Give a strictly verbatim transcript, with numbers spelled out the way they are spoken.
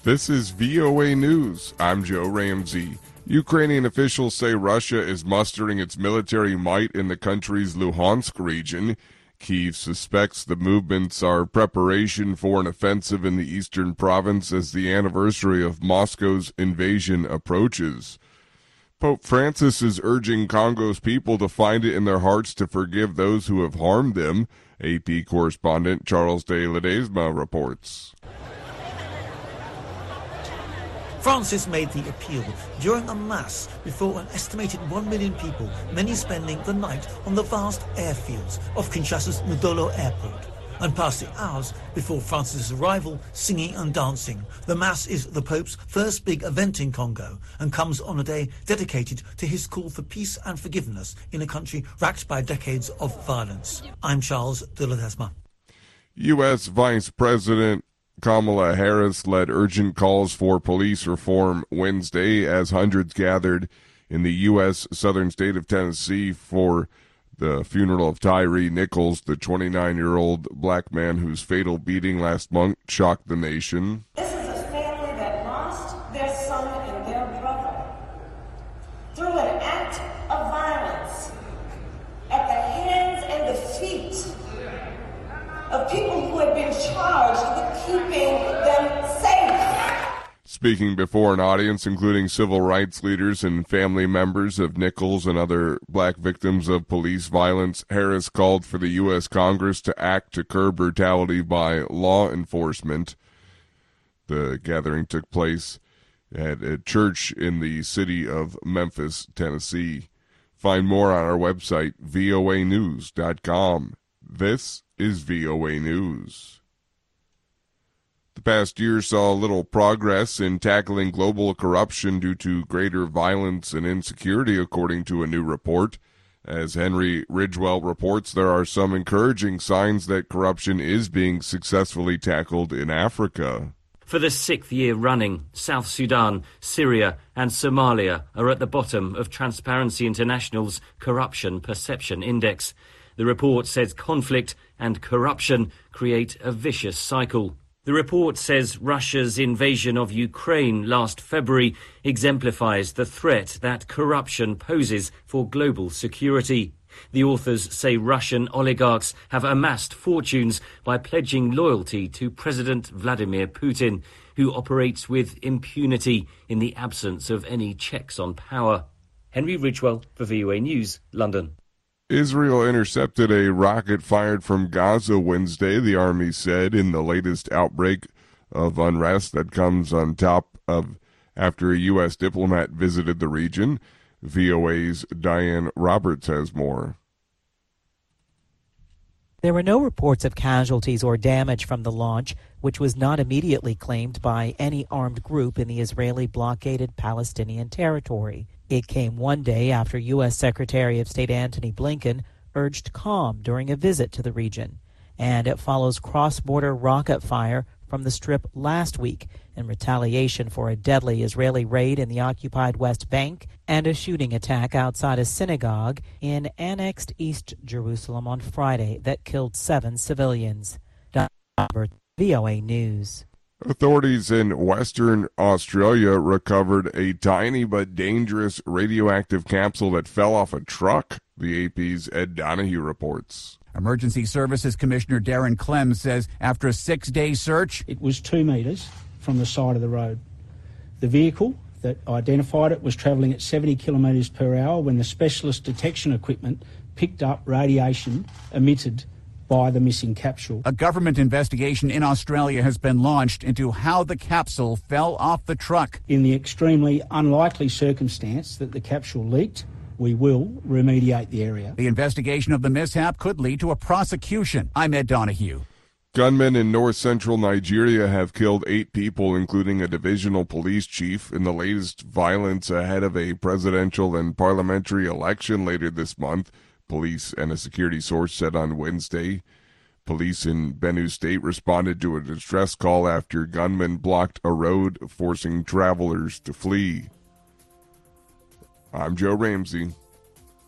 This is V O A News. I'm Joe Ramsey. Ukrainian officials say Russia is mustering its military might in the country's Luhansk region. Kyiv suspects the movements are preparation for an offensive in the eastern province as the anniversary of Moscow's invasion approaches. Pope Francis is urging Congo's people to find it in their hearts to forgive those who have harmed them. A P correspondent Charles de Ledesma reports. Francis made the appeal during a mass before an estimated one million people, many spending the night on the vast airfields of Kinshasa's Ndolo Airport, and passed the hours before Francis' arrival singing and dancing. The mass is the Pope's first big event in Congo and comes on a day dedicated to his call for peace and forgiveness in a country racked by decades of violence. I'm Charles de Ledesma. U S. Vice President Kamala Harris led urgent calls for police reform Wednesday as hundreds gathered in the U S southern state of Tennessee for the funeral of Tyree Nichols, the twenty-nine-year-old black man whose fatal beating last month shocked the nation. This is a family that lost their son and their brother through an act of violence at the hands and the feet of people who had been charged with keeping them safe. Speaking before an audience including civil rights leaders and family members of Nichols and other black victims of police violence, Harris called for the U S. Congress to act to curb brutality by law enforcement. The gathering took place at a church in the city of Memphis, Tennessee. Find more on our website, V O A news dot com. This is V O A News. The past year saw little progress in tackling global corruption due to greater violence and insecurity, according to a new report. As Henry Ridgewell reports, there are some encouraging signs that corruption is being successfully tackled in Africa. For the sixth year running, South Sudan, Syria and Somalia are at the bottom of Transparency International's Corruption Perception Index. The report says conflict and corruption create a vicious cycle. The report says Russia's invasion of Ukraine last February exemplifies the threat that corruption poses for global security. The authors say Russian oligarchs have amassed fortunes by pledging loyalty to President Vladimir Putin, who operates with impunity in the absence of any checks on power. Henry Ridgewell for V O A News, London. Israel intercepted a rocket fired from Gaza Wednesday, the army said, in the latest outbreak of unrest that comes on top of after a U S diplomat visited the region. V O A's Diane Roberts has more. There were no reports of casualties or damage from the launch, which was not immediately claimed by any armed group in the Israeli blockaded Palestinian territory. It came one day after U S. Secretary of State Antony Blinken urged calm during a visit to the region, and it follows cross-border rocket fire from the Strip last week in retaliation for a deadly Israeli raid in the occupied West Bank and a shooting attack outside a synagogue in annexed East Jerusalem on Friday that killed seven civilians. Don Robert, V O A News. Authorities in Western Australia recovered a tiny but dangerous radioactive capsule that fell off a truck, the A P's Ed Donahue reports. Emergency Services Commissioner Darren Clem says after a six-day search, it was two metres from the side of the road. The vehicle that identified it was travelling at seventy kilometres per hour when the specialist detection equipment picked up radiation emitted by the missing capsule. A government investigation in Australia has been launched into how the capsule fell off the truck. In the extremely unlikely circumstance that the capsule leaked, we will remediate the area. The investigation of the mishap could lead to a prosecution. I'm Ed Donahue. Gunmen in north-central Nigeria have killed eight people, including a divisional police chief, in the latest violence ahead of a presidential and parliamentary election later this month, police and a security source said on Wednesday. Police in Benue State responded to a distress call after gunmen blocked a road, forcing travelers to flee. I'm Joe Ramsey.